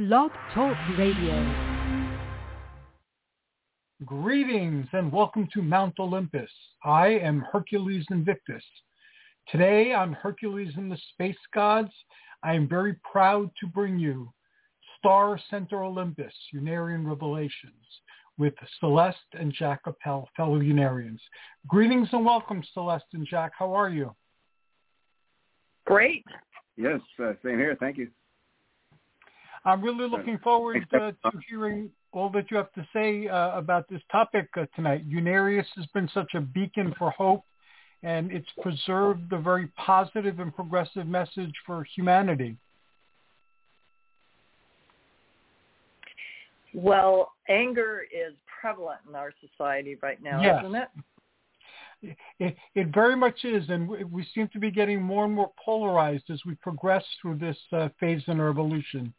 Blog Talk Radio. Greetings and welcome to Mount Olympus. I am Hercules Invictus. Today on Hercules and the Space Gods, I am very proud to bring you Star Center Olympus, Unarian Revelations, with Celeste and Jack Appel, fellow Unarians. Greetings and welcome, Celeste and Jack. How are you? Great. Yes, same here. Thank you. I'm really looking forward to hearing all that you have to say about this topic tonight. Unarius has been such a beacon for hope, and it's preserved a very positive and progressive message for humanity. Well, anger is prevalent in our society right now, yes. Isn't it? It very much is, and we seem to be getting more and more polarized as we progress through this phase in our evolution.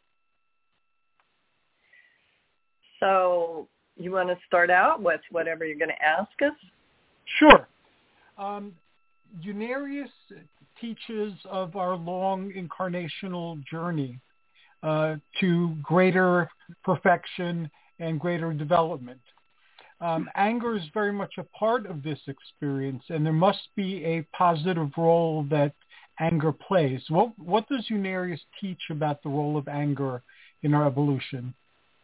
So you want to start out with whatever you're going to ask us? Sure. Unarius teaches of our long incarnational journey to greater perfection and greater development. Anger is very much a part of this experience, and there must be a positive role that anger plays. What does Unarius teach about the role of anger in our evolution?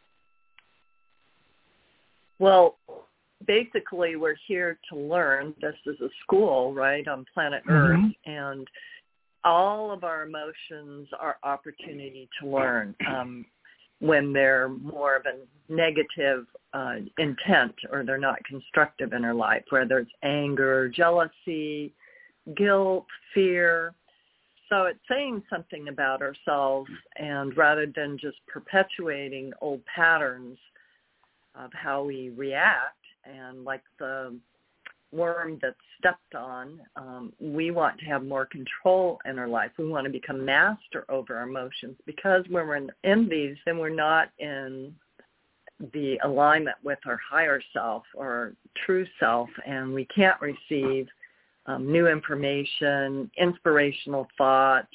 Well, basically, we're here to learn. This is a school, right, on planet Earth, and all of our emotions are opportunity to learn. When they're more of a negative intent or they're not constructive in our life, whether it's anger, jealousy, guilt, fear. So it's saying something about ourselves, and rather than just perpetuating old patterns of how we react, and like the worm that's stepped on, we want to have more control in our life. We want to become master over our emotions, because when we're in these, then we're not in the alignment with our higher self or true self, and we can't receive new information, inspirational thoughts,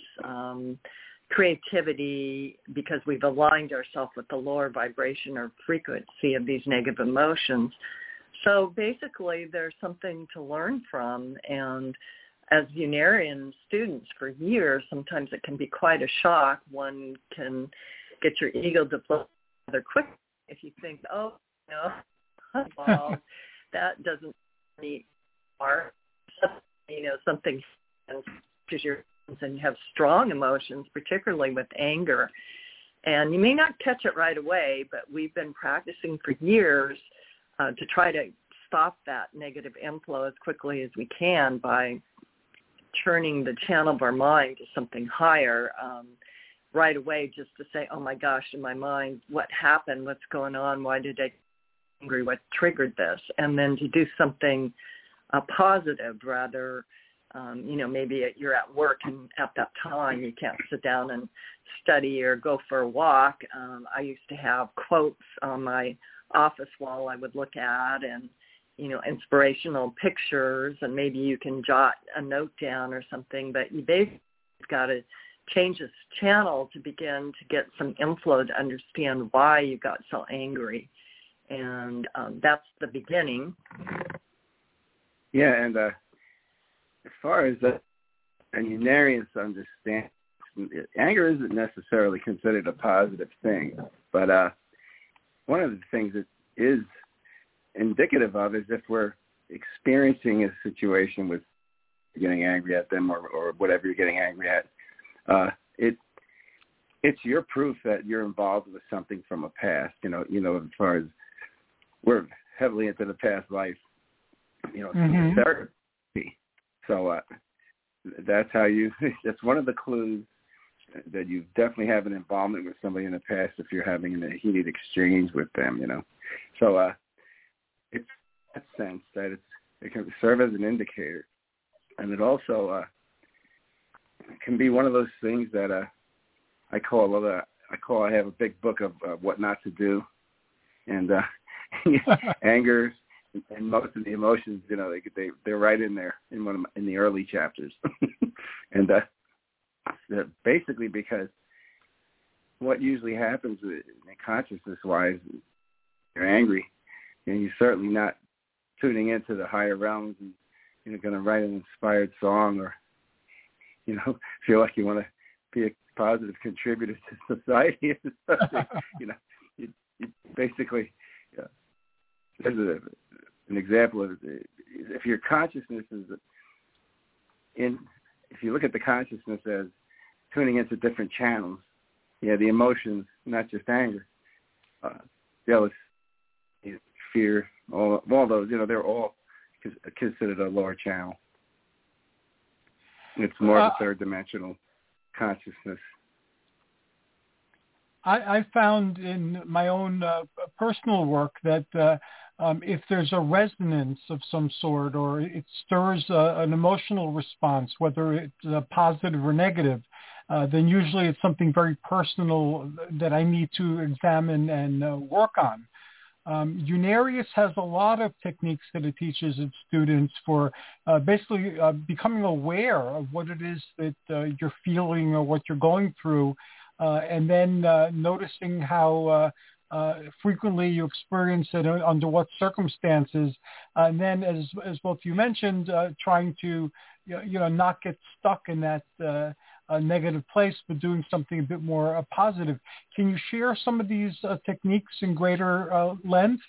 creativity, because we've aligned ourselves with the lower vibration or frequency of these negative emotions. So basically, there's something to learn from, and as Unarian students for years, sometimes it can be quite a shock. One can get your ego to blow rather quick if you think, oh, well, that doesn't meet our, something because you're and you have strong emotions, particularly with anger. And you may not catch it right away, but we've been practicing for years to try to stop that negative inflow as quickly as we can by turning the channel of our mind to something higher right away, just to say, oh my gosh, in my mind, what happened? What's going on? Why did I get angry? What triggered this? And then to do something positive rather. Maybe you're at work and at that time you can't sit down and study or go for a walk. I used to have quotes on my office wall I would look at, and, inspirational pictures, and maybe you can jot a note down or something, but you basically got to change this channel to begin to get some inflow to understand why you got so angry. And that's the beginning. Yeah, and as far as an Unarian's understand, anger isn't necessarily considered a positive thing, but one of the things it is indicative of is if we're experiencing a situation with getting angry at them or whatever you're getting angry at, it's your proof that you're involved with something from a past. As far as we're heavily into the past life, therapy. So that's how that's one of the clues that you definitely have an involvement with somebody in the past if you're having a heated exchange with them, So it's that sense that it can serve as an indicator. And it also can be one of those things that I have a big book of what not to do. And anger and most of the emotions, they're right in there in the early chapters, and basically because what usually happens consciousness-wise, you're angry, and you're certainly not tuning into the higher realms and you're going to write an inspired song or, feel like you want to be a positive contributor to society or something. You basically, there's an example of if your consciousness is if you look at the consciousness as tuning into different channels, the emotions, not just anger, jealousy, fear, all those, they're all considered a lower channel. It's more of a third-dimensional consciousness. I found in my own personal work that if there's a resonance of some sort or it stirs an emotional response, whether it's positive or negative, then usually it's something very personal that I need to examine and work on. Unarius has a lot of techniques that it teaches its students for basically becoming aware of what it is that you're feeling or what you're going through, and then noticing how frequently you experience it, under what circumstances, and then as both you mentioned, trying to not get stuck in that negative place, but doing something a bit more positive. Can you share some of these techniques in greater length?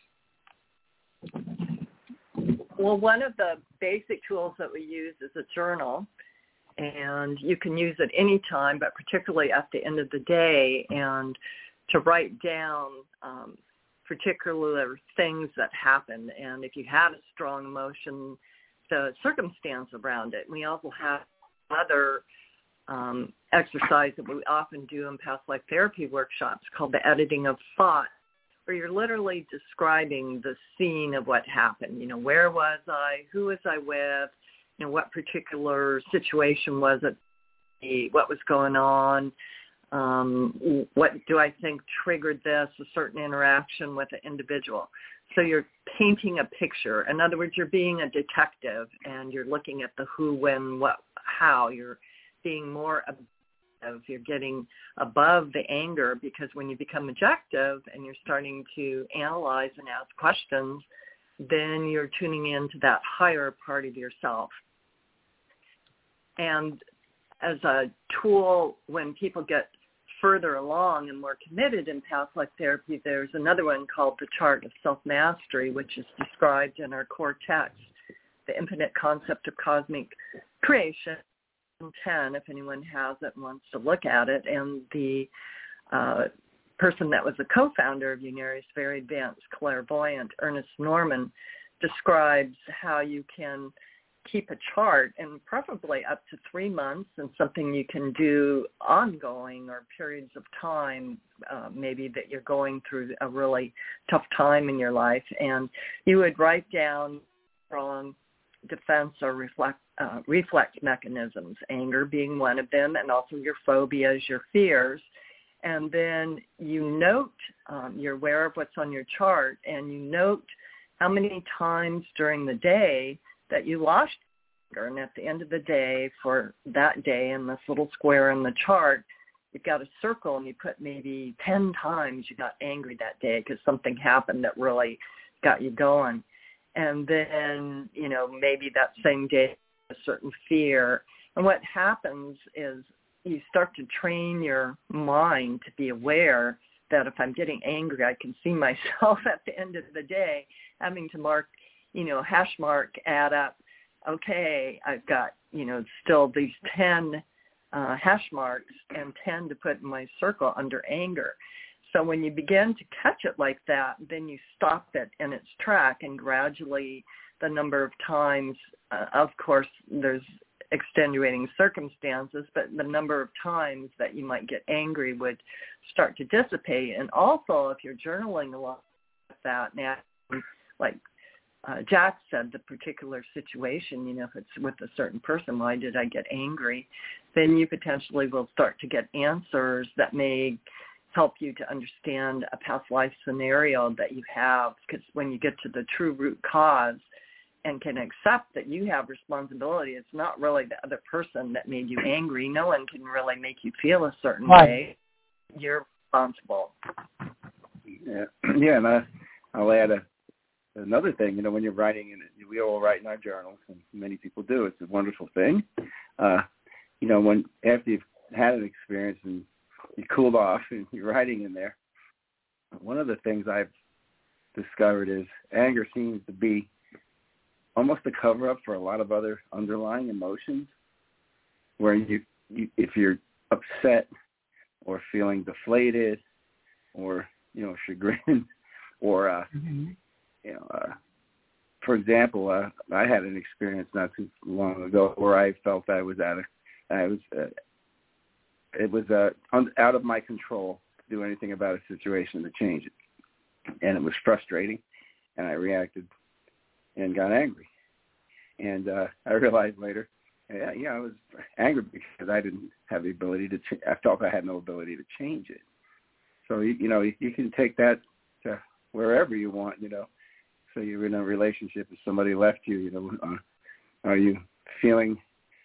Well, one of the basic tools that we use is a journal, and you can use it any time, but particularly at the end of the day, and to write down particular things that happen. And if you had a strong emotion, the circumstance around it. We also have other exercise that we often do in past life therapy workshops called the editing of thought, where you're literally describing the scene of what happened. Where was I? Who was I with? What particular situation was it? What was going on? What do I think triggered this, a certain interaction with an individual? So you're painting a picture. In other words, you're being a detective and you're looking at the who, when, what, how. You're being more objective. You're getting above the anger, because when you become objective and you're starting to analyze and ask questions, then you're tuning into that higher part of yourself. And as a tool, when people get further along and more committed in past life therapy, there's another one called the Chart of Self-Mastery, which is described in our core text, The Infinite Concept of Cosmic Creation, 10, if anyone has it and wants to look at it. And the person that was the co-founder of Unarius, very advanced clairvoyant, Ernest Norman, describes how you can keep a chart, and preferably up to 3 months, and something you can do ongoing or periods of time, maybe that you're going through a really tough time in your life. And you would write down strong defense or reflex mechanisms, anger being one of them, and also your phobias, your fears. And then you note, you're aware of what's on your chart, and you note how many times during the day that you lost anger. And at the end of the day, for that day, in this little square in the chart, you've got a circle, and you put maybe 10 times you got angry that day because something happened that really got you going. And then, maybe that same day, a certain fear. And what happens is you start to train your mind to be aware that if I'm getting angry, I can see myself at the end of the day having to mark, hash mark, add up. Okay, I've got, still these 10 hash marks and 10 to put in my circle under anger. So when you begin to catch it like that, then you stop it in its track, and gradually the number of times, of course, there's extenuating circumstances, but the number of times that you might get angry would start to dissipate. And also, if you're journaling a lot with that, now, like Jack said, the particular situation, if it's with a certain person, why did I get angry? Then you potentially will start to get answers that may help you to understand a past life scenario that you have, because when you get to the true root cause and can accept that you have responsibility, it's not really the other person that made you angry. No one can really make you feel a certain way. You're responsible. Yeah, and I'll add another thing. When you're writing, we all write in our journals, and many people do. It's a wonderful thing. When after you've had an experience and you cooled off and you're writing in there, one of the things I've discovered is anger seems to be almost a cover-up for a lot of other underlying emotions, where if you're upset or feeling deflated or chagrined or for example, I had an experience not too long ago where I felt it was out of my control to do anything about a situation to change it, and it was frustrating, and I reacted and got angry, and I realized later, I was angry because I didn't have the ability to. I felt I had no ability to change it. So you can take that to wherever you want. So you're in a relationship and somebody left you. Are you feeling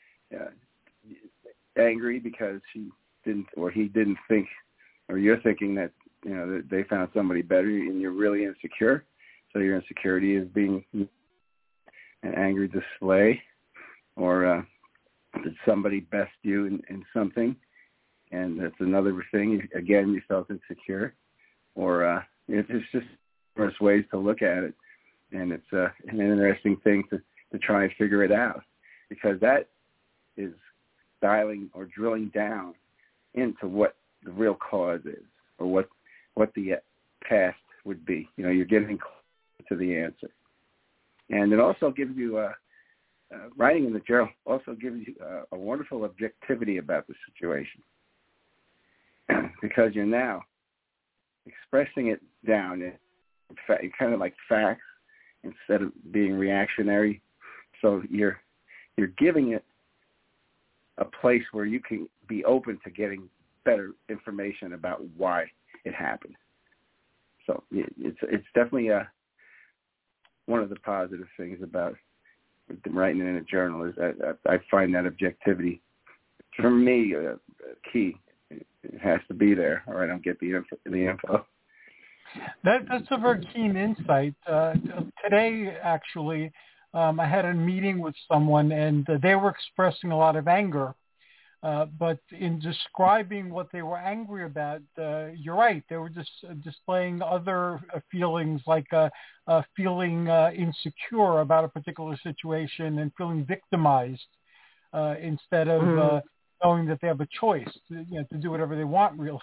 angry because she didn't or he didn't think, or you're thinking that that they found somebody better and you're really insecure? So your insecurity is being an angry display, or did somebody best you in something, and that's another thing. Again, you felt insecure, or it's just numerous ways to look at it, and it's an interesting thing to try and figure it out, because that is dialing or drilling down into what the real cause is, or what the past would be. You're getting close to the answer, and it also gives you writing in the journal also gives you a wonderful objectivity about the situation, because you're now expressing it down in kind of like facts instead of being reactionary. So you're giving it a place where you can be open to getting better information about why it happened. So it's definitely one of the positive things about writing in a journal is I find that objectivity, for me, key. It has to be there, or I don't get the info. That's a very keen insight. Today, actually, I had a meeting with someone, and they were expressing a lot of anger. But in describing what they were angry about, you're right. They were just displaying other feelings, like feeling insecure about a particular situation and feeling victimized instead of knowing that they have a choice to do whatever they want, really.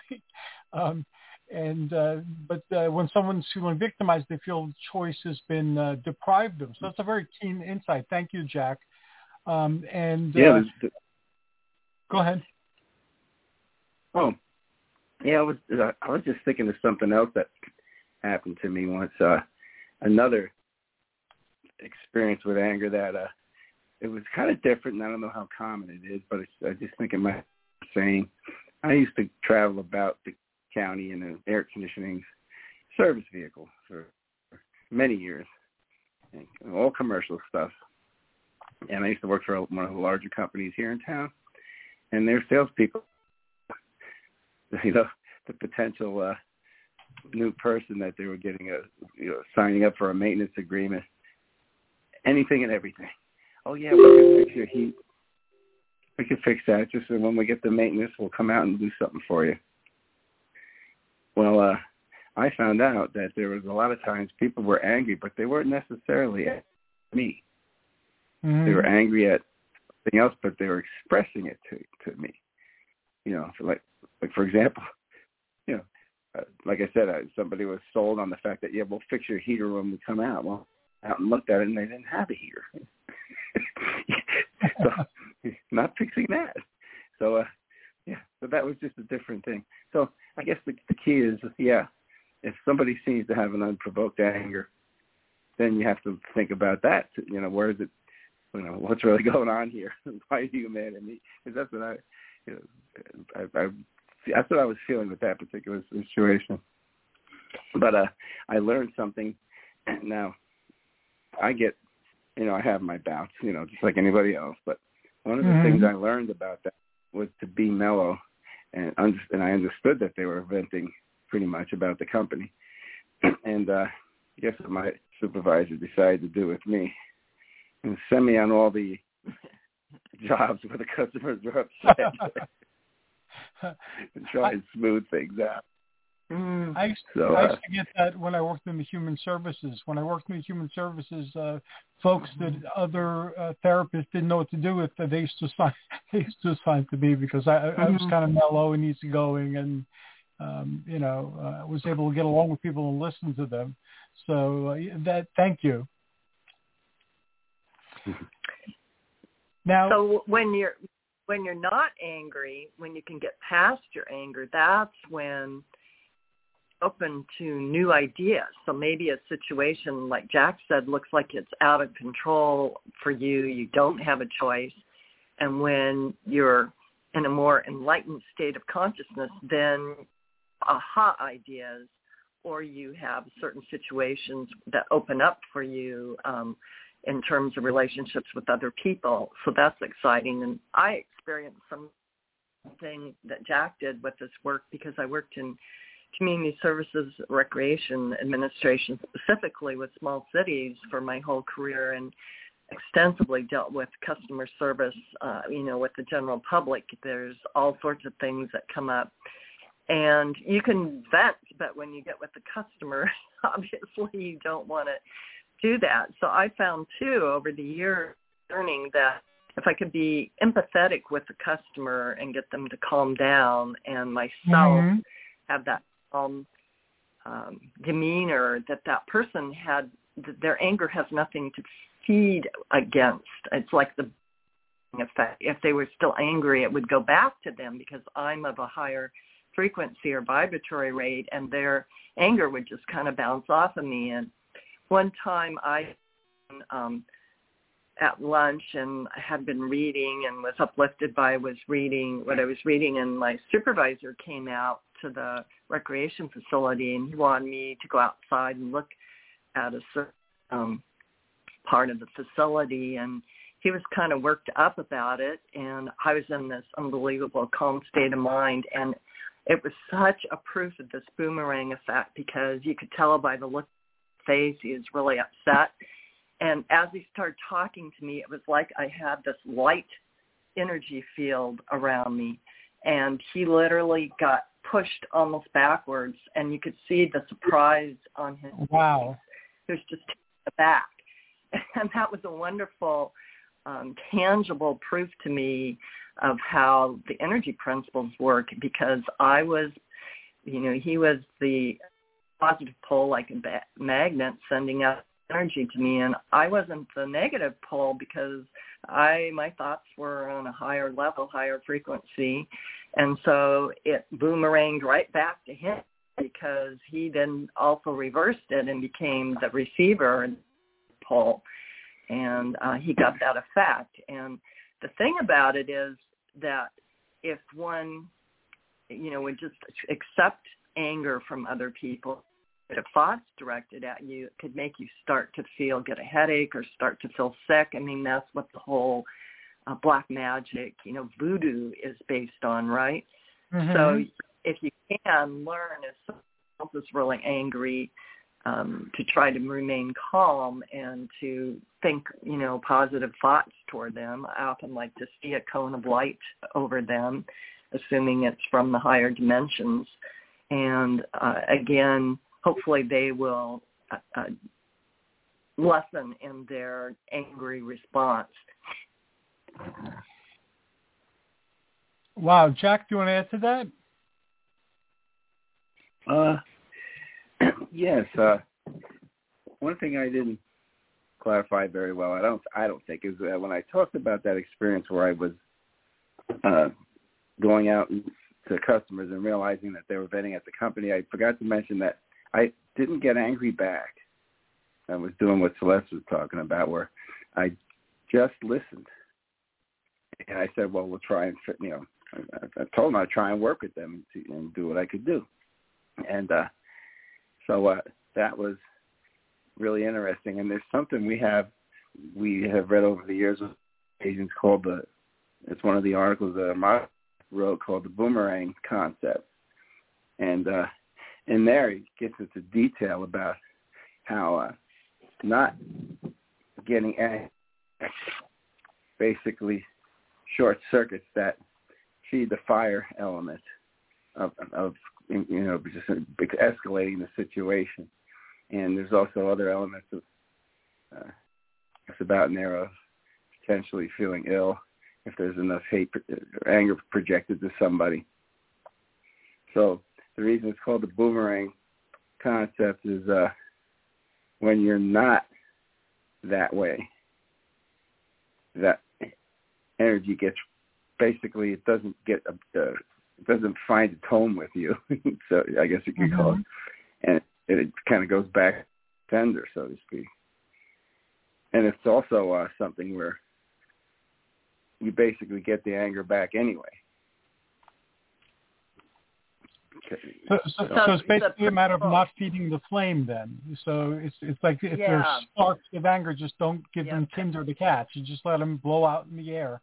But when someone's feeling victimized, they feel the choice has been deprived them. So that's a very keen insight. Thank you, Jack. Go ahead. Oh, yeah. I was just thinking of something else that happened to me once. Another experience with anger that it was kind of different, and I don't know how common it is, but I just think it might be the same. I used to travel about the county in an air conditioning service vehicle for many years, and all commercial stuff. And I used to work for one of the larger companies here in town. And their salespeople, the potential new person that they were getting signing up for a maintenance agreement, anything and everything. Oh yeah, we can fix your heat. We can fix that. Just so when we get the maintenance, we'll come out and do something for you. Well, I found out that there was a lot of times people were angry, but they weren't necessarily at me. Mm-hmm. They were angry at something else, but they were expressing it to me. Like for example, like I said, somebody was sold on the fact that we'll fix your heater when we come out. Well, out and looked at it, and they didn't have a heater. So not fixing that. So so that was just a different thing. So I guess the key is, if somebody seems to have an unprovoked anger, then you have to think about that. Where is it? What's really going on here? Why are you mad at me? Because that's what that's what I was feeling with that particular situation. But I learned something. Now I get, I have my bouts, just like anybody else. But one of the things I learned about that was to be mellow and I understood that they were venting pretty much about the company. And guess what my supervisor decided to do with me? And send me on all the jobs where the customers were upset and try and smooth things out. I used to get that when I worked in the human services. When I worked in the human services, folks that other therapists didn't know what to do with, they used to assign to me because I was kind of mellow and easygoing, and was able to get along with people and listen to them. So thank you. Now, so when you're not angry, when you can get past your anger, that's when open to new ideas. So maybe a situation, like Jack said, looks like it's out of control for you. You don't have a choice. And when you're in a more enlightened state of consciousness, then aha ideas, or you have certain situations that open up for you in terms of relationships with other people. So that's exciting. And I experienced something that Jack did with this work because I worked in community services, recreation administration, specifically with small cities for my whole career, and extensively dealt with customer service, with the general public. There's all sorts of things that come up. And you can vent, but when you get with the customer, obviously you don't want to do that. So I found, too, over the years, learning that if I could be empathetic with the customer and get them to calm down, and myself have that demeanor, that person had, their anger has nothing to feed against. It's like the effect. If they were still angry, it would go back to them because I'm of a higher frequency or vibratory rate, and their anger would just kind of bounce off of me. And one time I at lunch, and I had been reading and was uplifted by what I was reading, and my supervisor came out to the recreation facility, and he wanted me to go outside and look at a certain part of the facility, and he was kind of worked up about it, and I was in this unbelievable calm state of mind, and it was such a proof of this boomerang effect because you could tell by the look on his face he was really upset. And as he started talking to me, it was like I had this light energy field around me, and he literally got pushed almost backwards, and you could see the surprise on his face. He was just taken aback. And that was a wonderful, tangible proof to me of how the energy principles work, because I was, he was the positive pole like a magnet sending out energy to me, and I wasn't the negative pole because my thoughts were on a higher level, higher frequency, and so it boomeranged right back to him because he then also reversed it and became the receiver pole, and he got that effect. And the thing about it is that if one, would just accept anger from other people, if thoughts directed at you, it could make you get a headache or start to feel sick. I mean, that's what the whole black magic, voodoo is based on, right? So if you can learn if someone else is really angry, to try to remain calm and to think, positive thoughts toward them. I often like to see a cone of light over them, assuming it's from the higher dimensions. And again, hopefully they will lessen in their angry response. Wow. Jack, do you want to add to that? Yes. One thing I didn't clarify very well, I don't think, is when I talked about that experience where I was going out to customers and realizing that they were venting at the company, I forgot to mention that I didn't get angry back. I was doing what Celeste was talking about, where I just listened. And I said, well, we'll try and, I told them I'd try and work with them and do what I could do. And so that was really interesting. And there's something we have read over the years with agents called it's one of the articles, wrote called The Boomerang Concept. And in there, he gets into detail about how not getting angry basically short circuits that feed the fire element of just escalating the situation. And there's also other elements of it's about in there of potentially feeling ill if there's enough hate or anger projected to somebody. So the reason it's called the boomerang concept is when you're not that way, that energy gets basically it doesn't find its home with you. So I guess you could call it, and it kind of goes back tender, so to speak. And it's also something where you basically get the anger back anyway. So it's basically a matter of not feeding the flame then. So it's like if there's sparks of anger, just don't give them tinder to catch. You just let them blow out in the air.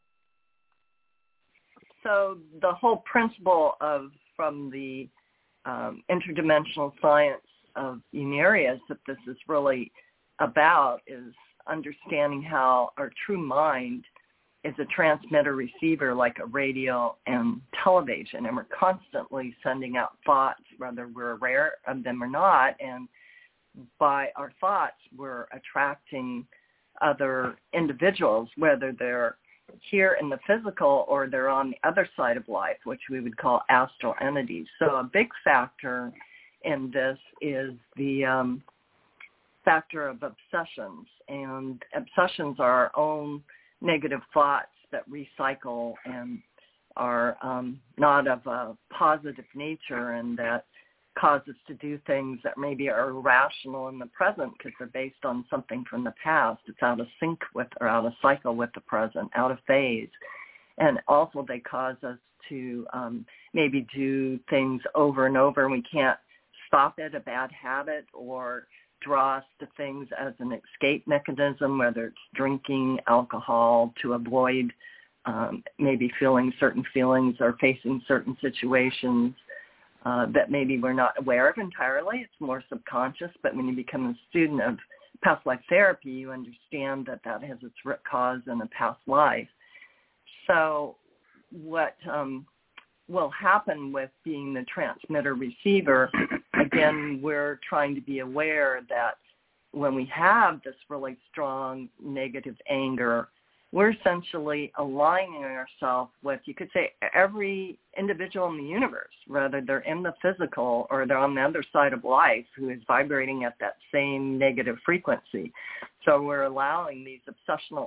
So the whole principle from the interdimensional science of Unarius that this is really about is understanding how our true mind is a transmitter-receiver like a radio and television, and we're constantly sending out thoughts, whether we're aware of them or not, and by our thoughts, we're attracting other individuals, whether they're here in the physical or they're on the other side of life, which we would call astral entities. So a big factor in this is the factor of obsessions, and obsessions are our own negative thoughts that recycle and are not of a positive nature and that cause us to do things that maybe are irrational in the present because they're based on something from the past. It's out of sync with or out of cycle with the present, out of phase. And also they cause us to maybe do things over and over and we can't stop it, a bad habit, or draw us to things as an escape mechanism, whether it's drinking alcohol to avoid maybe feeling certain feelings or facing certain situations that maybe we're not aware of entirely. It's more subconscious, but when you become a student of past life therapy, you understand that that has its root cause in a past life. So what will happen with being the transmitter-receiver, again, we're trying to be aware that when we have this really strong negative anger, we're essentially aligning ourselves with, you could say, every individual in the universe, whether they're in the physical or they're on the other side of life, who is vibrating at that same negative frequency. So we're allowing these obsessional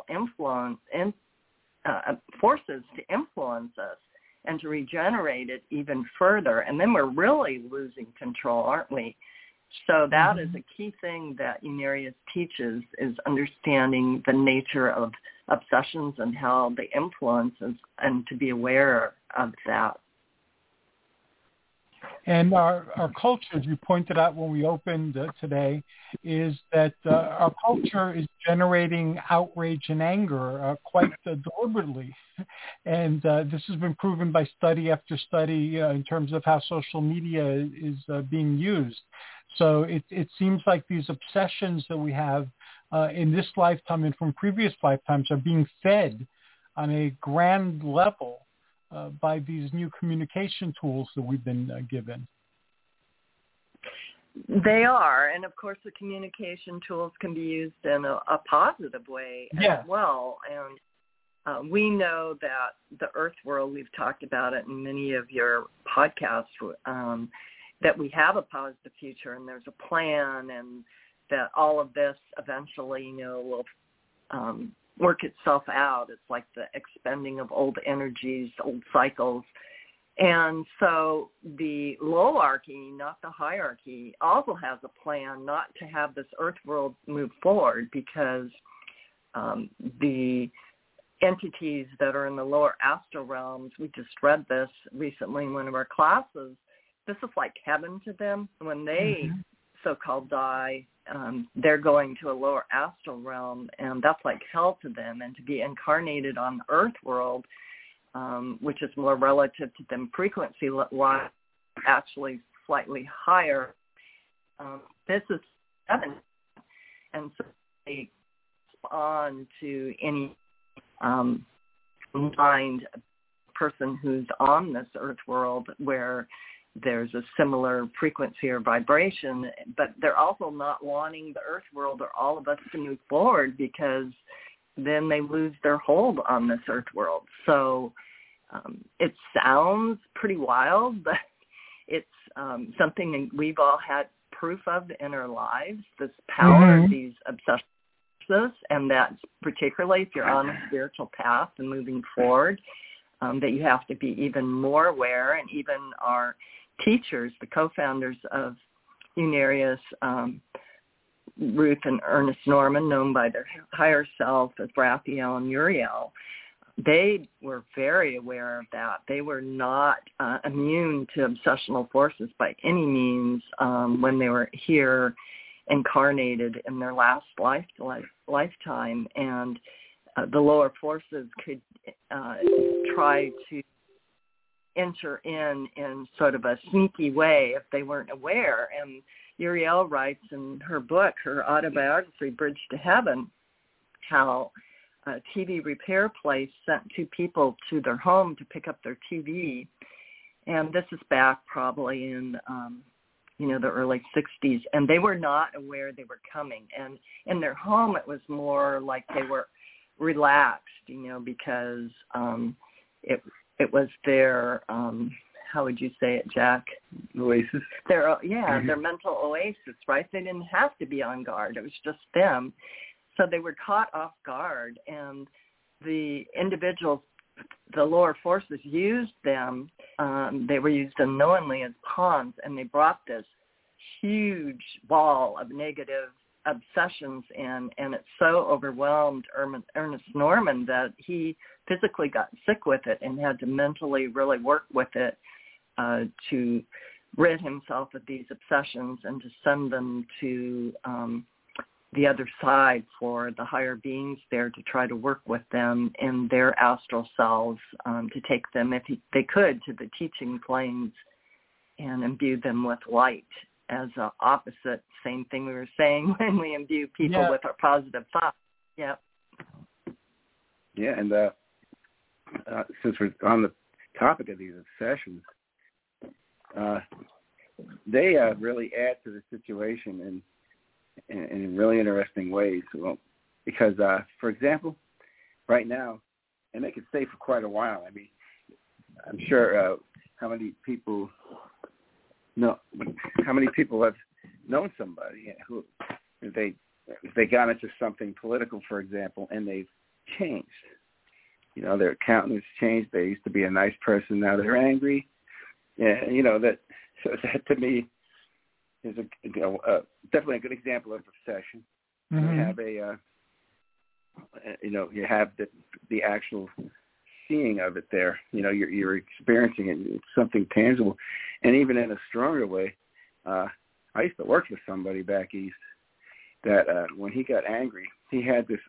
forces to influence us and to regenerate it even further. And then we're really losing control, aren't we? So that is a key thing that Unarius teaches, is understanding the nature of obsessions and how they influence us, and to be aware of that. And our culture, as you pointed out when we opened today, is that our culture is generating outrage and anger quite deliberately. And this has been proven by study after study in terms of how social media is being used. So it seems like these obsessions that we have in this lifetime and from previous lifetimes are being fed on a grand level by these new communication tools that we've been given. They are. And, of course, the communication tools can be used in a positive way as well. And we know that the Earth world, we've talked about it in many of your podcasts, that we have a positive future and there's a plan, and that all of this eventually, will work itself out. It's like the expending of old energies, old cycles. And so the lowarchy, not the hierarchy, also has a plan not to have this Earth world move forward, because the entities that are in the lower astral realms, we just read this recently in one of our classes, this is like heaven to them. When they so-called die, they're going to a lower astral realm, and that's like hell to them. And to be incarnated on the Earth world, which is more relative to them frequency-wise, actually slightly higher. This is 7, and so they respond to any mind person who's on this earth world where there's a similar frequency or vibration, but they're also not wanting the earth world or all of us to move forward, because then they lose their hold on this earth world. So it sounds pretty wild, but it's something that we've all had proof of in our lives, this power of these obsessions, and that's particularly if you're on a spiritual path and moving forward, that you have to be even more aware. And even our teachers, the co-founders of Unarius, Ruth and Ernest Norman, known by their higher self as Raphael and Uriel, they were very aware of that. They were not immune to obsessional forces by any means when they were here incarnated in their last lifetime. And the lower forces could try to enter in sort of a sneaky way if they weren't aware. And Uriel writes in her book, her autobiography, Bridge to Heaven, how a TV repair place sent 2 people to their home to pick up their TV. And this is back probably in, the early 60s. And they were not aware they were coming. And in their home, it was more like they were relaxed, because it was their, how would you say it, Jack? Oasis. Their mental oasis, right? They didn't have to be on guard. It was just them. So they were caught off guard, and the individuals, the lower forces, used them. They were used unknowingly as pawns, and they brought this huge ball of negative obsessions in, and it so overwhelmed Ernest Norman that he physically got sick with it and had to mentally really work with it to rid himself of these obsessions and to send them to the other side for the higher beings there to try to work with them in their astral selves, to take them, if they could, to the teaching planes and imbue them with light as an opposite, same thing we were saying when we imbue people with our positive thoughts. Yep. Yeah, and since we're on the topic of these obsessions, they really add to the situation in really interesting ways. Well, because, for example, right now, and they could stay for quite a while. I mean, I'm sure how many people have known somebody who if they got into something political, for example, and they've changed. Their countenance changed. They used to be a nice person. Now they're angry. Yeah, that to me is definitely a good example of obsession. You have you have the actual seeing of it there. You're experiencing it. It's something tangible, and even in a stronger way. I used to work with somebody back east that when he got angry, he had the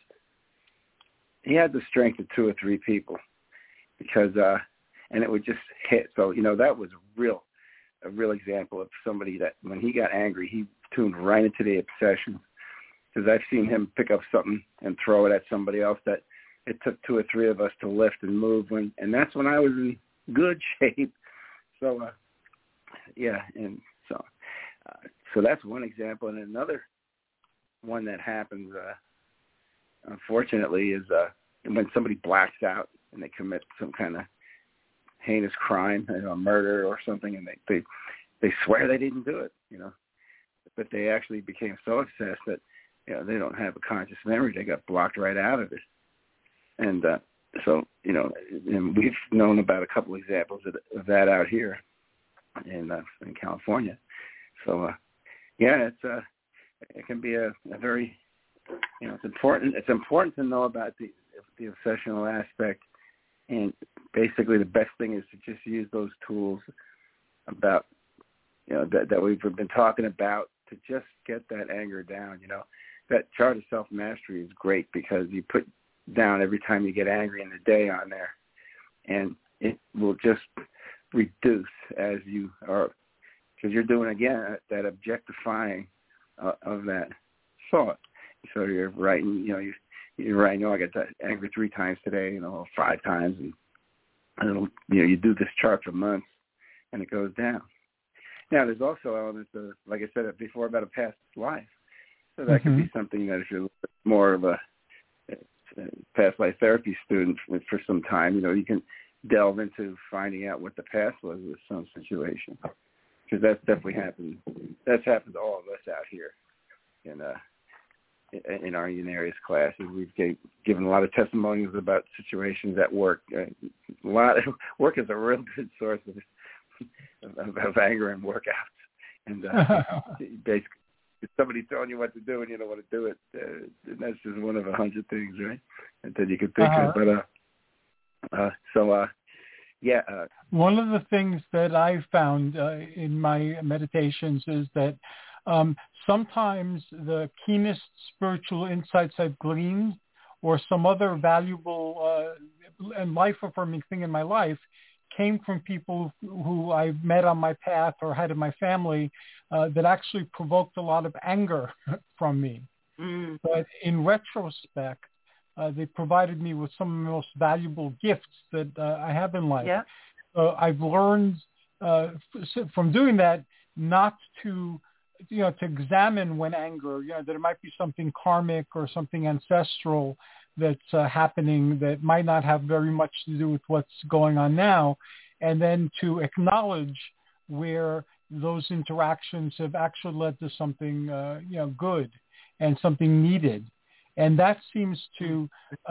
strength of 2 or 3 people, because and it would just hit. So that was a real example of somebody that when he got angry, he tuned right into the obsession. Because I've seen him pick up something and throw it at somebody else that it took 2 or 3 of us to lift and move, and that's when I was in good shape. So and so that's one example. And another one that happens, unfortunately, is when somebody blacks out and they commit some kind of heinous crime, a murder or something, and they swear they didn't do it, but they actually became so obsessed that they don't have a conscious memory. They got blocked right out of it. And so and we've known about a couple examples of that out here in California. So it can be a very it's important to know about the obsessional aspect, and basically the best thing is to just use those tools about that we've been talking about to just get that anger down. That chart of self-mastery is great because you put down every time you get angry in the day on there, and it will just reduce as you are, because you're doing, again, that objectifying of that thought. So you're writing, you're writing, I got angry 3 times today, 5 times, and it'll, you do this chart for months, and it goes down. Now, there's also elements of, like I said before, about a past life. So that could be something that if you're more of a past life therapy student for some time, you can delve into finding out what the past was with some situation, because that's definitely happened. That's happened to all of us out here in our Unarius classes. We've given a lot of testimonials about situations at work. Work is a real good source of anger and workouts, and basically, if somebody's telling you what to do and you don't want to do it, that's just one of 100 things, right? And then you can think of. But one of the things that I found in my meditations is that sometimes the keenest spiritual insights I've gleaned, or some other valuable and life-affirming thing in my life, came from people who I've met on my path or had in my family that actually provoked a lot of anger from me. But in retrospect, they provided me with some of the most valuable gifts that I have in life. Yeah. I've learned from doing that not to, to examine when anger, that it might be something karmic or something ancestral that's happening that might not have very much to do with what's going on now, and then to acknowledge where those interactions have actually led to something, good and something needed. And that seems to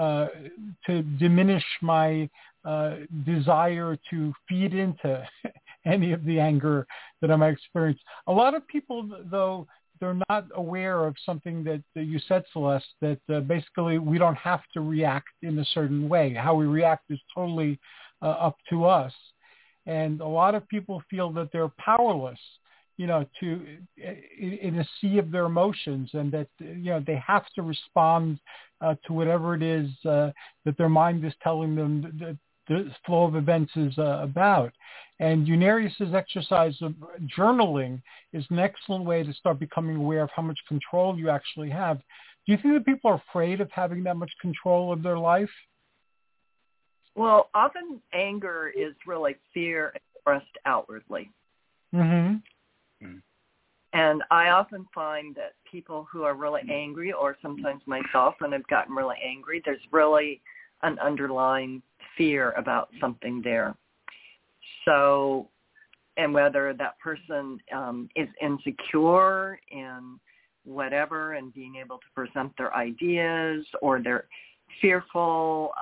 diminish my desire to feed into any of the anger that I might experience. A lot of people, though, they're not aware of something that you said, Celeste, that basically we don't have to react in a certain way. How we react is totally up to us. And a lot of people feel that they're powerless, to in a sea of their emotions, and that, they have to respond to whatever it is that their mind is telling them that the flow of events is about. And Unarius's exercise of journaling is an excellent way to start becoming aware of how much control you actually have. Do you think that people are afraid of having that much control of their life? Well, often anger is really fear expressed outwardly. Mm-hmm. And I often find that people who are really angry, or sometimes myself when I've gotten really angry, there's really an underlying fear about something there. So, and whether that person is insecure in whatever and being able to present their ideas, or they're fearful,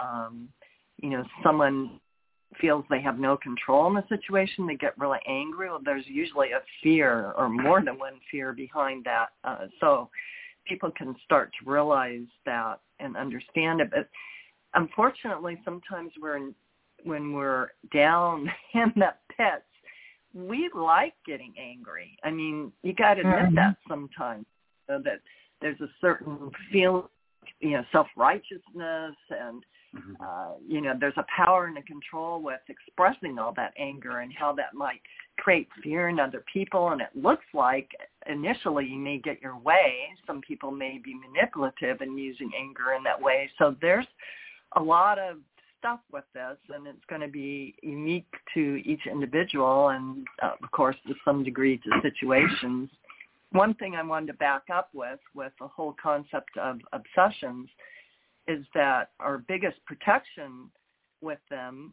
someone feels they have no control in the situation, they get really angry. Well, there's usually a fear or more than one fear behind that. So people can start to realize that and understand it. But unfortunately, sometimes when we're down in the pits, we like getting angry. I mean, you got to admit that sometimes, so that there's a certain feeling, self-righteousness, and there's a power and a control with expressing all that anger, and how that might create fear in other people. And it looks like initially you may get your way. Some people may be manipulative and using anger in that way. So there's a lot of stuff with this, and it's going to be unique to each individual, and of course to some degree to situations. One thing I wanted to back up with the whole concept of obsessions is that our biggest protection with them,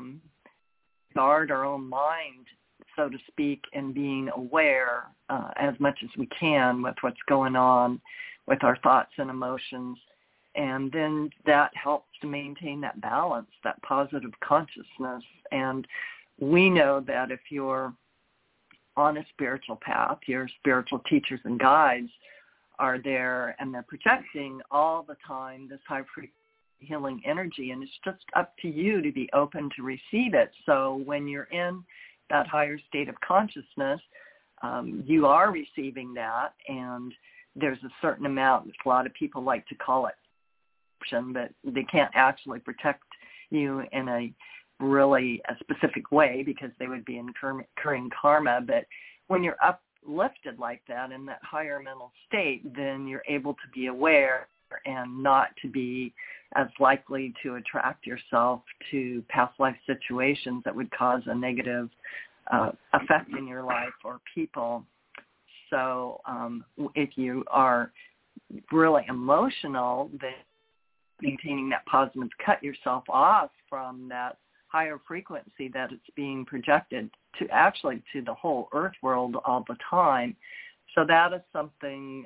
guard our own mind, so to speak, and being aware as much as we can with what's going on with our thoughts and emotions. And then that helps to maintain that balance, that positive consciousness. And we know that if you're on a spiritual path, your spiritual teachers and guides are there, and they're projecting all the time this high-frequency healing energy, and it's just up to you to be open to receive it. So when you're in that higher state of consciousness, you are receiving that, and there's a certain amount, a lot of people like to call it, but they can't actually protect you in a really a specific way because they would be incurring karma. But when you're uplifted like that in that higher mental state, then you're able to be aware and not to be as likely to attract yourself to past life situations that would cause a negative effect in your life or people. So if you are really emotional, then maintaining that positive, cut yourself off from that higher frequency that it's being projected to actually to the whole earth world all the time. So that is something,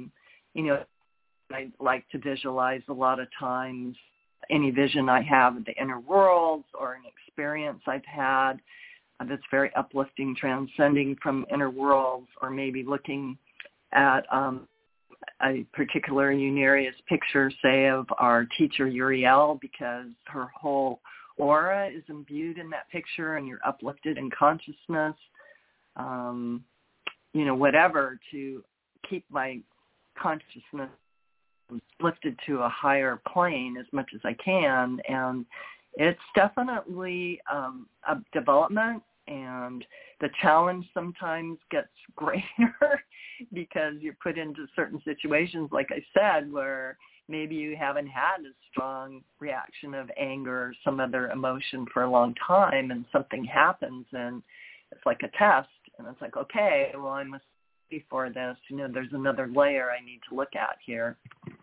I like to visualize a lot of times. Any vision I have of the inner worlds or an experience I've had that's very uplifting, transcending from inner worlds, or maybe looking at a particular Unarius picture, say, of our teacher Uriel, because her whole aura is imbued in that picture and you're uplifted in consciousness, whatever, to keep my consciousness lifted to a higher plane as much as I can. And it's definitely a development, and the challenge sometimes gets greater because you're put into certain situations, like I said, where maybe you haven't had a strong reaction of anger or some other emotion for a long time, and something happens and it's like a test, and it's like, okay, well, I must be for this. There's another layer I need to look at here.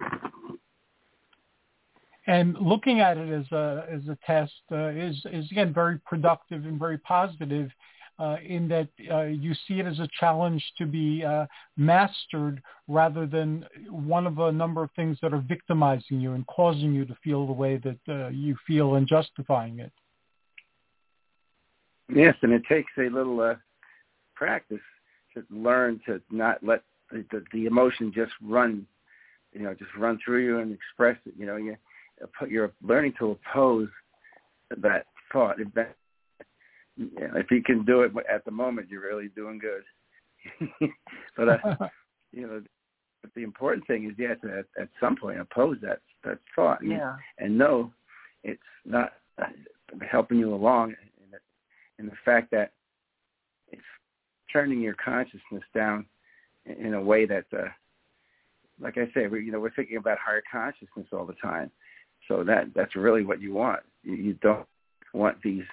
And looking at it as a test is again very productive and very positive in that you see it as a challenge to be mastered rather than one of a number of things that are victimizing you and causing you to feel the way that you feel and justifying it. Yes, and it takes a little practice to learn to not let the emotion just run through you and express it. You're learning to oppose that thought. If you can do it at the moment, you're really doing good. But the important thing is, to at some point oppose that thought, and know it's not helping you along. And the fact that it's turning your consciousness down in a way that, like I say, we're thinking about higher consciousness all the time. So that's really what you want. You don't want these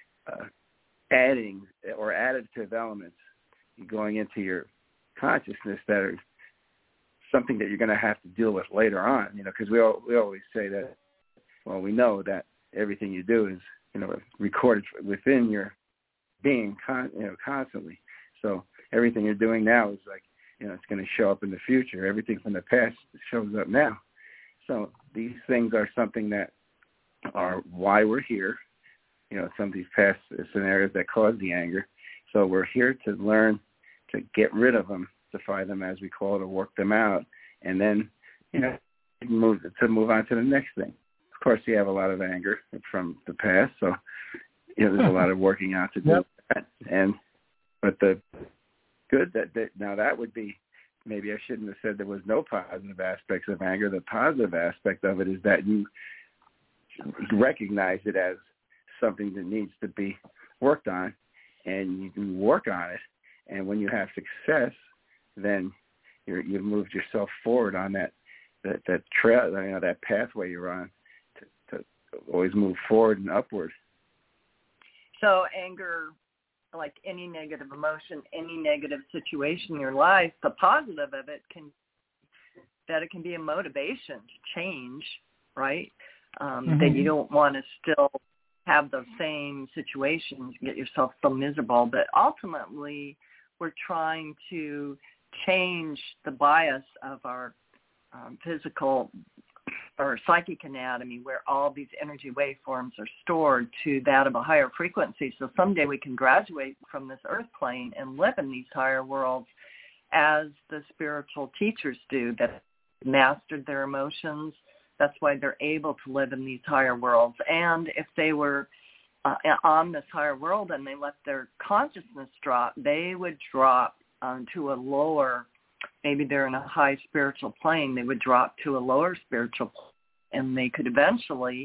additive elements going into your consciousness that are something that you're going to have to deal with later on. Because we always say that. Well, we know that everything you do is recorded within your being constantly. So everything you're doing now is like it's going to show up in the future. Everything from the past shows up now. So these things are something that are why we're here. Some of these past scenarios that cause the anger. So we're here to learn to get rid of them, defy them as we call it, or work them out, and then move on to the next thing. Of course, you have a lot of anger from the past, so there's a lot of working out to do. Yep. But the good that would be, maybe I shouldn't have said there was no positive aspects of anger. The positive aspect of it is that you recognize it as something that needs to be worked on, and you can work on it. And when you have success, then you've moved yourself forward on that trail, that pathway you're on to always move forward and upward. So anger, like any negative emotion, any negative situation in your life, the positive of it it can be a motivation to change, right? That you don't want to still have those same situations, get yourself so miserable. But ultimately, we're trying to change the bias of our physical or psychic anatomy, where all these energy waveforms are stored, to that of a higher frequency. So someday we can graduate from this earth plane and live in these higher worlds as the spiritual teachers do that mastered their emotions. That's why they're able to live in these higher worlds. And if they were on this higher world and they let their consciousness drop, they would drop to a lower, maybe they're in a high spiritual plane, they would drop to a lower spiritual plane, and they could eventually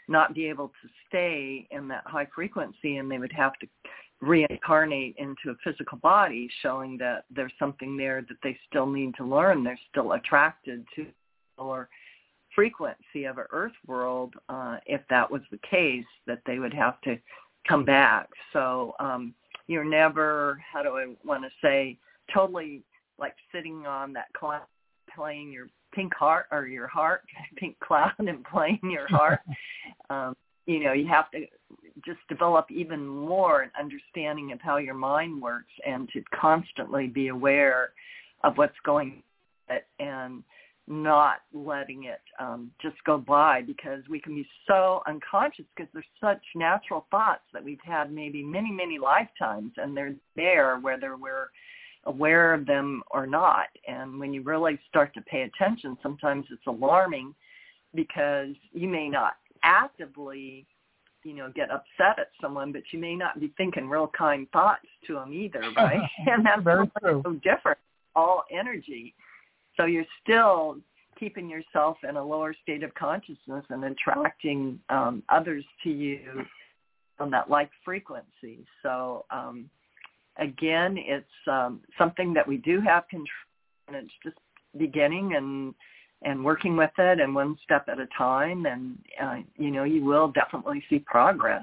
not be able to stay in that high frequency, and they would have to reincarnate into a physical body, showing that there's something there that they still need to learn. They're still attracted to or frequency of an earth world. If that was the case, that they would have to come back. So you're never, how do I want to say, totally like sitting on that cloud playing your pink heart or your heart, pink cloud, and playing your heart. You have to just develop even more an understanding of how your mind works, and to constantly be aware of what's going on and not letting it just go by, because we can be so unconscious because there's such natural thoughts that we've had maybe many, many lifetimes, and they're there whether we're aware of them or not. And when you really start to pay attention, sometimes it's alarming, because you may not actively, get upset at someone, but you may not be thinking real kind thoughts to them either, right? And that's very true. So different, all energy. So you're still keeping yourself in a lower state of consciousness and attracting others to you on that like frequency. So again, it's something that we do have control, and it's just beginning and working with it, and one step at a time, and you will definitely see progress.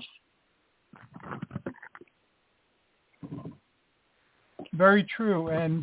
Very true. And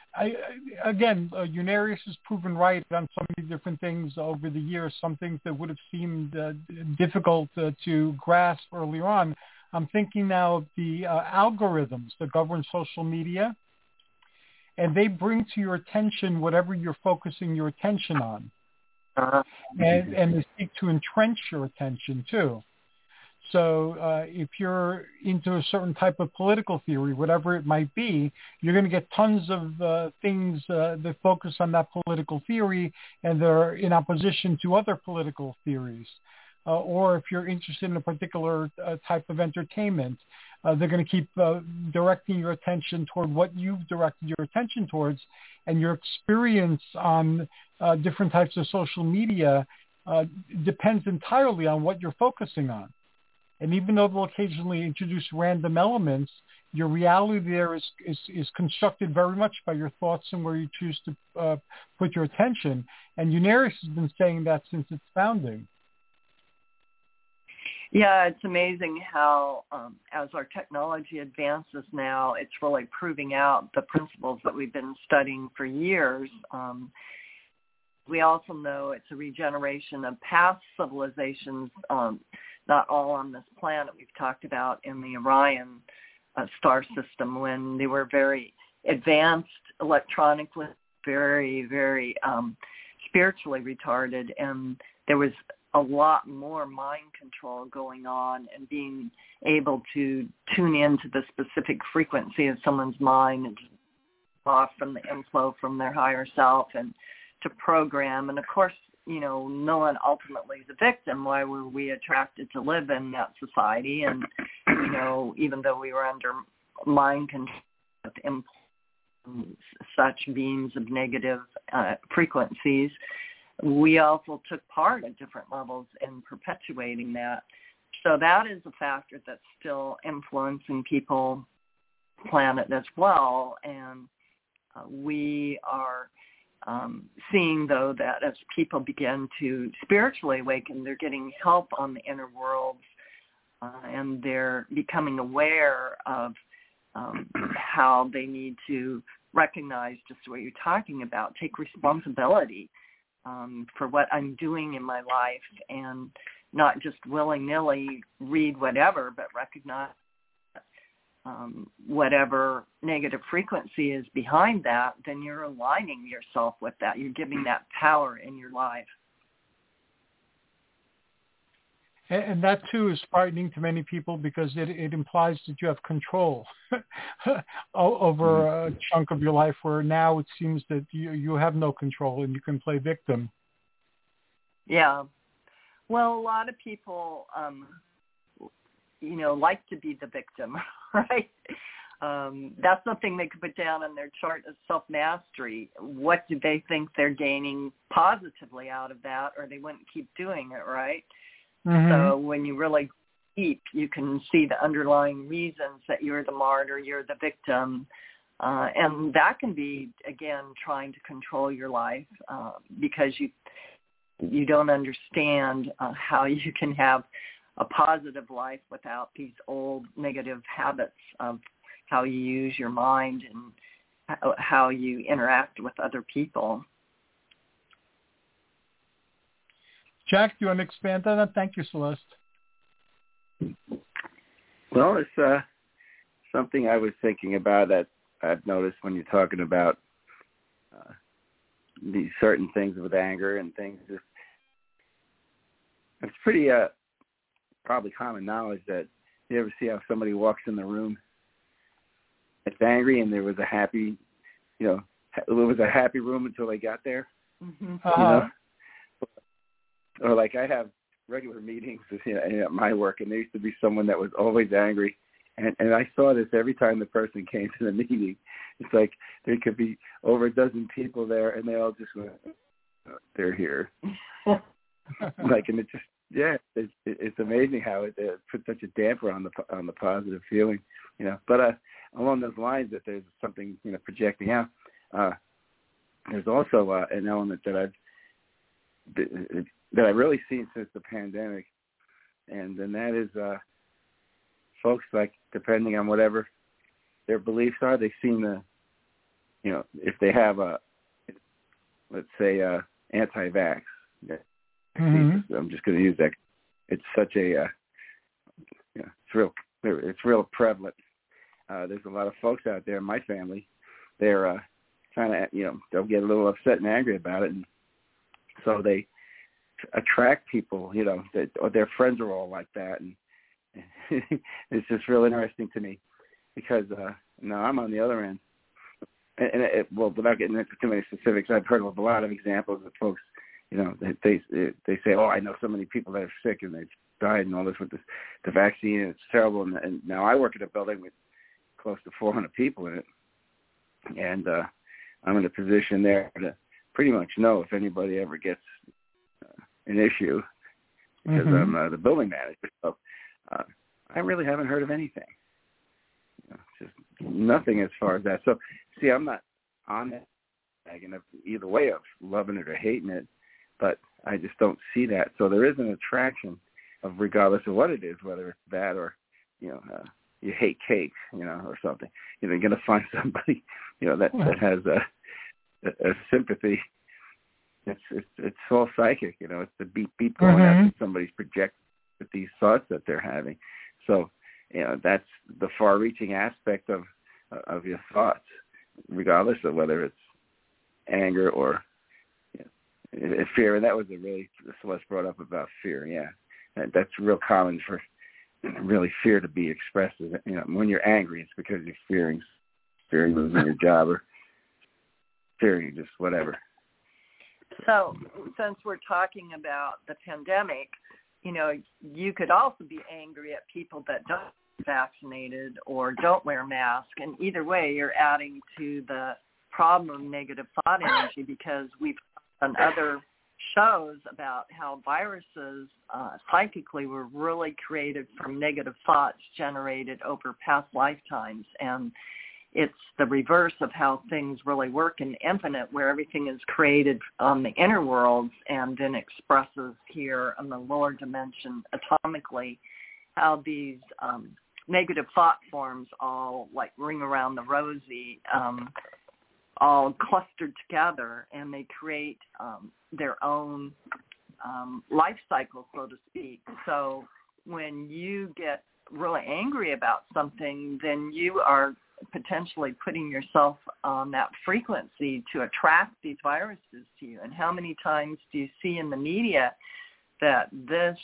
Unarius has proven right on so many different things over the years, some things that would have seemed difficult to grasp earlier on. I'm thinking now of the algorithms that govern social media, and they bring to your attention whatever you're focusing your attention on. And they seek to entrench your attention too. So if you're into a certain type of political theory, whatever it might be, you're going to get tons of things that focus on that political theory, and they're in opposition to other political theories. Or if you're interested in a particular type of entertainment, they're going to keep directing your attention toward what you've directed your attention towards, and your experience on different types of social media depends entirely on what you're focusing on. And even though they'll occasionally introduce random elements, your reality there is constructed very much by your thoughts and where you choose to put your attention. And Unarius has been saying that since its founding. Yeah, it's amazing how as our technology advances now, it's really proving out the principles that we've been studying for years. We also know it's a regeneration of past civilizations, not all on this planet. We've talked about in the Orion star system, when they were very advanced electronically, very, very spiritually retarded, and there was a lot more mind control going on, and being able to tune into the specific frequency of someone's mind and off from the inflow from their higher self, and to program. And of course, no one ultimately is a victim. Why were we attracted to live in that society? And, even though we were under mind control, such beams of negative frequencies, we also took part at different levels in perpetuating that. So that is a factor that's still influencing people, planet as well. And we are seeing, though, that as people begin to spiritually awaken, they're getting help on the inner worlds, and they're becoming aware of how they need to recognize just what you're talking about, take responsibility for what I'm doing in my life, and not just willy-nilly read whatever, but recognize whatever negative frequency is behind that, then you're aligning yourself with that. You're giving that power in your life. And that, too, is frightening to many people, because it implies that you have control over a chunk of your life, where now it seems that you have no control and you can play victim. Yeah. Well, a lot of people, like to be the victim, right? That's something they could put down on their chart as self-mastery. What do they think they're gaining positively out of that, or they wouldn't keep doing it, right? Mm-hmm. So when you really deep, you can see the underlying reasons that you're the martyr, you're the victim. And that can be, again, trying to control your life because you don't understand how you can have a positive life without these old negative habits of how you use your mind and how you interact with other people. Jack, do you want to expand on that? Thank you, Celeste. Well, it's something I was thinking about that I've noticed when you're talking about these certain things with anger and things. It's pretty probably common knowledge that you ever see how somebody walks in the room that's angry and there was a happy, it was a happy room until they got there. Mm-hmm. Or like I have regular meetings at my work, and there used to be someone that was always angry. And I saw this every time the person came to the meeting. It's like there could be over a dozen people there, and they all just went, they're here. And it just, it's amazing how it puts such a damper on the positive feeling, But along those lines, that there's something, projecting out. There's also an element that I've really seen since the pandemic, and that is folks, like, depending on whatever their beliefs are, they seem to, if they have let's say, anti-vax, mm-hmm. I'm just going to use that. It's such a, it's real prevalent. There's a lot of folks out there in my family. They're kind of, they'll get a little upset and angry about it, and so they attract people, or their friends are all like that, and it's just real interesting to me because now I'm on the other end, and without getting into too many specifics, I've heard of a lot of examples of folks, they say, oh, I know so many people that are sick and they've died and all this with the vaccine, and it's terrible. And now I work at a building with close to 400 people in it, and I'm in a position there to pretty much know if anybody ever gets an issue because mm-hmm. I'm the building manager. So I really haven't heard of anything. Just nothing as far as that. So, see, I'm not on that wagon of either way of loving it or hating it, but I just don't see that. So there is an attraction of, regardless of what it is, whether it's that or, you hate cake, or something. You're going to find somebody, that has a sympathy. It's all psychic, it's the beep going mm-hmm. up, somebody's projecting with these thoughts that they're having. So, that's the far-reaching aspect of your thoughts, regardless of whether it's anger or fear. And that was Celeste brought up about fear. Yeah, that's real common for really fear to be expressed. When you're angry, it's because you're fearing losing your job or fearing just whatever. So since we're talking about the pandemic, you could also be angry at people that don't get vaccinated or don't wear masks. And either way, you're adding to the problem of negative thought energy, because we've done other shows about how viruses psychically were really created from negative thoughts generated over past lifetimes. And it's the reverse of how things really work in infinite, where everything is created on the inner worlds and then expresses here on the lower dimension atomically, how these negative thought forms all like ring around the rosy, all clustered together, and they create their own life cycle, so to speak. So when you get really angry about something, then you are potentially putting yourself on that frequency to attract these viruses to you. And how many times do you see in the media that this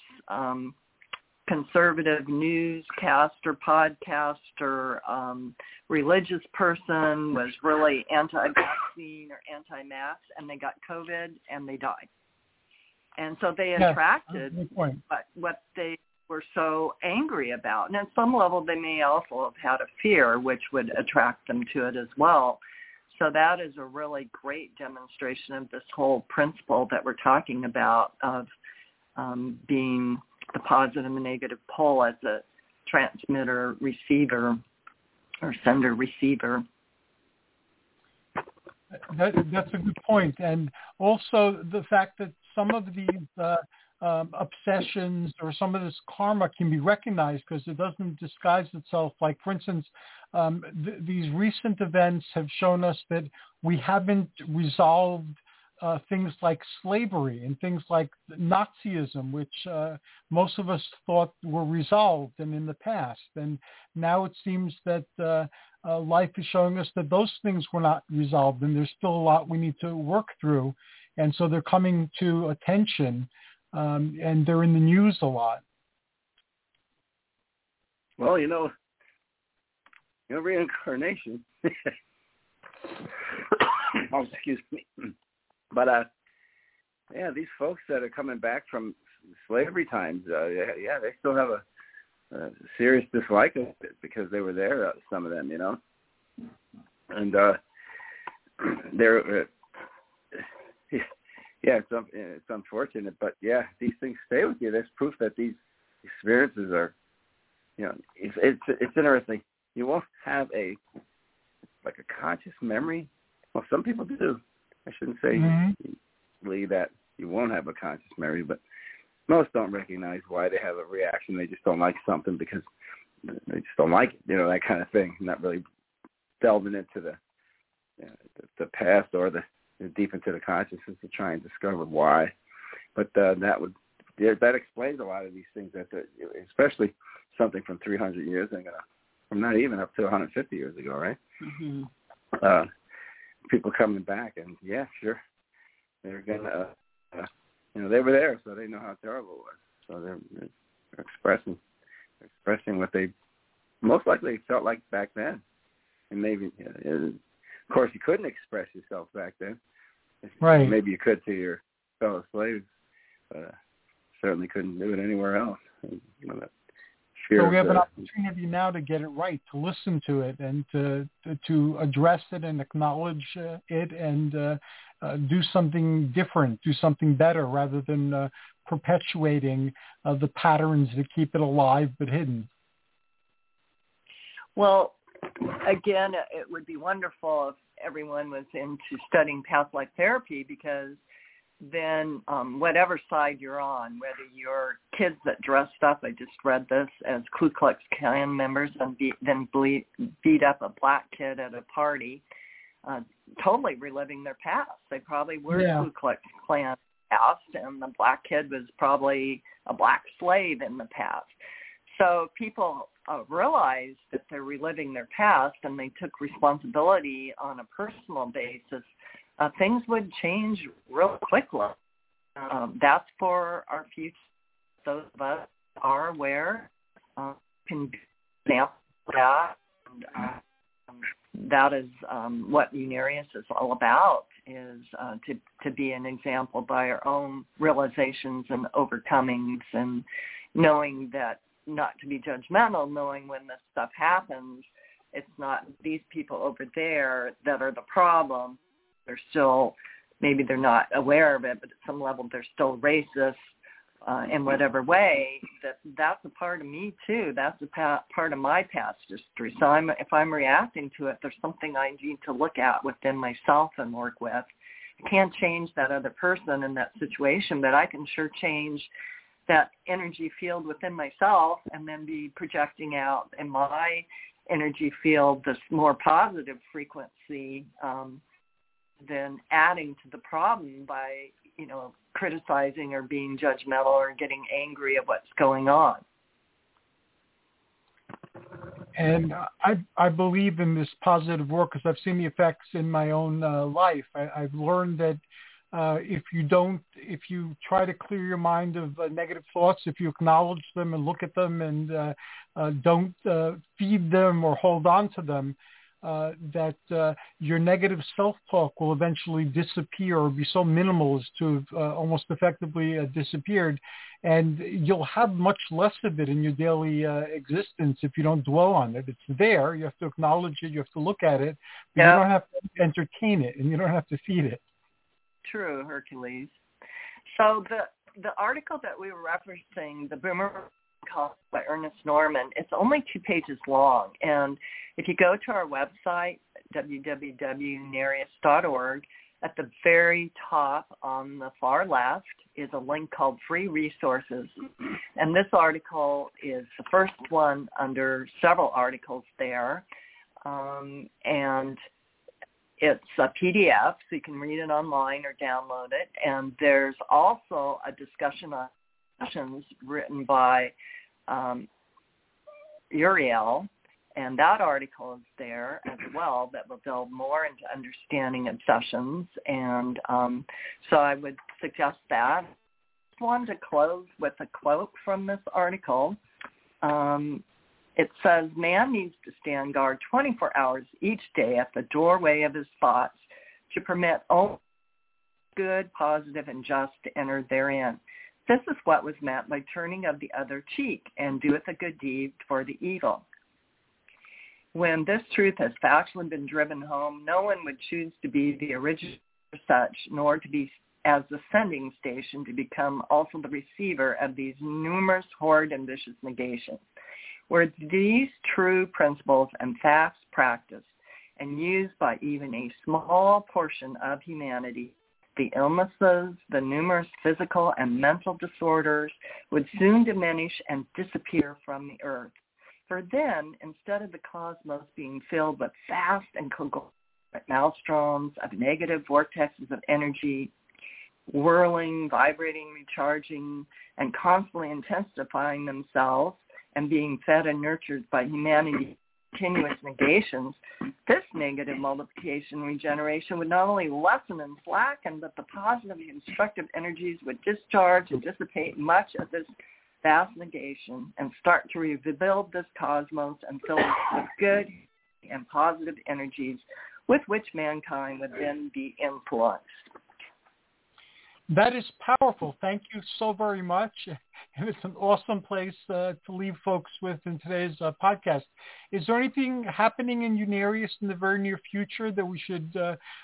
conservative newscaster, podcaster, religious person was really anti-vaccine or anti-mask, and they got COVID and they died. And so they attracted what they were so angry about. And at some level, they may also have had a fear, which would attract them to it as well. So that is a really great demonstration of this whole principle that we're talking about of being the positive and negative pole as a transmitter, receiver, or sender, receiver. That's a good point. And also the fact that some of these obsessions or some of this karma can be recognized because it doesn't disguise itself. Like, for instance, these recent events have shown us that we haven't resolved things like slavery and things like Nazism, which most of us thought were resolved and in the past. And now it seems that life is showing us that those things were not resolved, and there's still a lot we need to work through. And so they're coming to attention, and they're in the news a lot. Well, reincarnation. Oh, excuse me. But these folks that are coming back from slavery times, they still have a serious dislike of it because they were there. Some of them, and they're. It's unfortunate, but these things stay with you. There's proof that these experiences are, it's interesting. You won't have a conscious memory. Well, some people do. I shouldn't say that you won't have a conscious memory, but most don't recognize why they have a reaction. They just don't like something because they just don't like it, that kind of thing. Not really delving into the past or deep into the consciousness to try and discover why. But that explains a lot of these things, especially something from 300 years ago, from not even up to 150 years ago, right? Mm-hmm. People coming back, and sure, they're gonna, they were there, so they know how terrible it was. So they're expressing what they most likely felt like back then, and maybe, of course, you couldn't express yourself back then. Right. Maybe you could to your fellow slaves, but certainly couldn't do it anywhere else. So we have an opportunity now to get it right, to listen to it, and to address it and acknowledge it, and do something different, do something better, rather than perpetuating the patterns that keep it alive but hidden. Well, again, it would be wonderful if everyone was into studying past life therapy, because then whatever side you're on, whether you're kids that dressed up, I just read this, as Ku Klux Klan members and then beat up a black kid at a party, totally reliving their past. They probably were Ku Klux Klan past, and the black kid was probably a black slave in the past. So people realized that they're reliving their past, and they took responsibility on a personal basis. Things would change real quickly. That's for our future. Those of us are aware can example that. And, that is what Unarius is all about, is to be an example by our own realizations and overcomings, and knowing that not to be judgmental, knowing when this stuff happens, it's not these people over there that are the problem. They're still, maybe they're not aware of it, but at some level they're still racist in whatever way. That's a part of me too. That's a part of my past history. So if I'm reacting to it, there's something I need to look at within myself and work with. I can't change that other person in that situation, but I can sure change that energy field within myself, and then be projecting out in my energy field this more positive frequency, than adding to the problem by, criticizing or being judgmental or getting angry at what's going on. And I believe in this positive work because I've seen the effects in my own life. I've learned that if you try to clear your mind of negative thoughts, if you acknowledge them and look at them and don't feed them or hold on to them, that your negative self-talk will eventually disappear or be so minimal as to have almost effectively disappeared. And you'll have much less of it in your daily existence if you don't dwell on it. It's there. You have to acknowledge it. You have to look at it. But you don't have to entertain it, and you don't have to feed it. True, Hercules. So the article that we were referencing, the Boomer Call by Ernest Norman, it's only 2 pages long. And if you go to our website, www.unarius.org, at the very top on the far left is a link called Free Resources. And this article is the first one under several articles there. And it's a PDF, so you can read it online or download it. And there's also a discussion on sessions written by Uriel, and that article is there as well that will delve more into understanding obsessions. And so I would suggest that. I just wanted to close with a quote from this article. It says, man needs to stand guard 24 hours each day at the doorway of his thoughts to permit only good, positive, and just to enter therein. This is what was meant by turning of the other cheek and doeth a good deed for the evil. When this truth has factually been driven home, no one would choose to be the original such, nor to be as the sending station to become also the receiver of these numerous horrid and vicious negations. Were these true principles and facts practiced and used by even a small portion of humanity, the illnesses, the numerous physical and mental disorders would soon diminish and disappear from the earth. For then, instead of the cosmos being filled with vast and conglomerate maelstroms of negative vortexes of energy, whirling, vibrating, recharging, and constantly intensifying themselves and being fed and nurtured by humanity's continuous negations, this negative multiplication regeneration would not only lessen and slacken, but the positive and constructive energies would discharge and dissipate much of this vast negation and start to rebuild this cosmos and fill it with good and positive energies with which mankind would then be influenced. That is powerful. Thank you so very much. And it's an awesome place to leave folks with in today's podcast. Is there anything happening in Unarius in the very near future that we should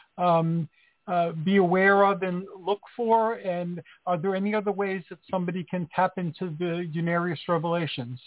be aware of and look for? And are there any other ways that somebody can tap into the Unarius revelations?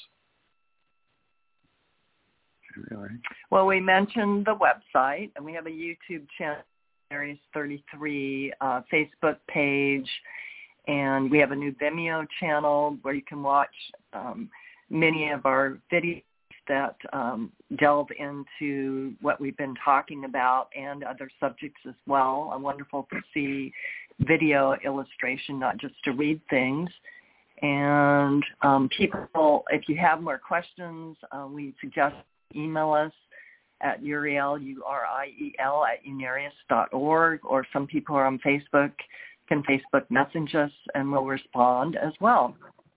Well, we mentioned the website, and we have a YouTube channel, Unarius 33 Facebook page, and we have a new Vimeo channel where you can watch many of our videos that delve into what we've been talking about and other subjects as well. Wonderful to see video illustration, not just to read things. And people, if you have more questions, we suggest email us at Uriel, URIEL, at unarius.org, or some people are on Facebook, can Facebook message us, and we'll respond as well.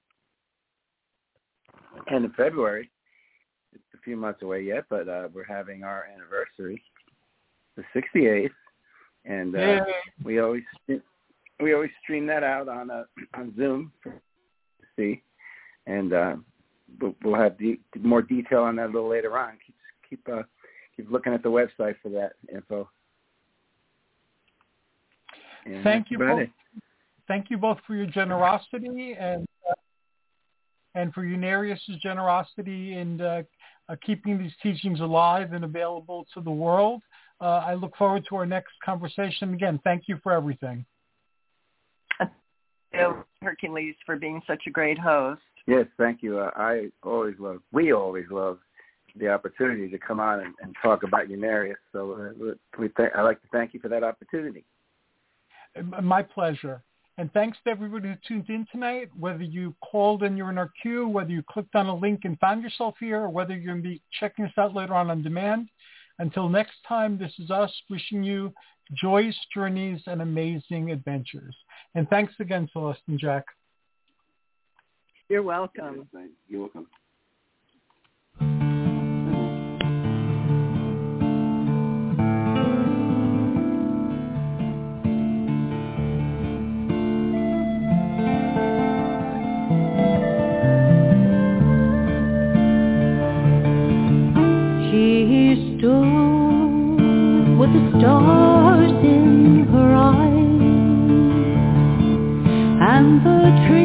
And in February, it's a few months away yet, but we're having our anniversary, the 68th, and we always stream that out on Zoom to see, and we'll have more detail on that a little later on. Keep looking at the website for that info. And thank you both. Thank you both for your generosity and for Unarius' generosity in keeping these teachings alive and available to the world. I look forward to our next conversation. Again, thank you for everything. Thank you, Hercules, for being such a great host. Yes, thank you. We always love the opportunity to come on and talk about Unarius. So I'd like to thank you for that opportunity. My pleasure. And thanks to everybody who tuned in tonight, whether you called and you're in our queue, whether you clicked on a link and found yourself here, or whether you're going to be checking us out later on demand. Until next time, this is us wishing you joyous journeys and amazing adventures. And thanks again, Celeste and Jack. You're welcome. You're welcome. She stood with the stars in her eyes and the tree.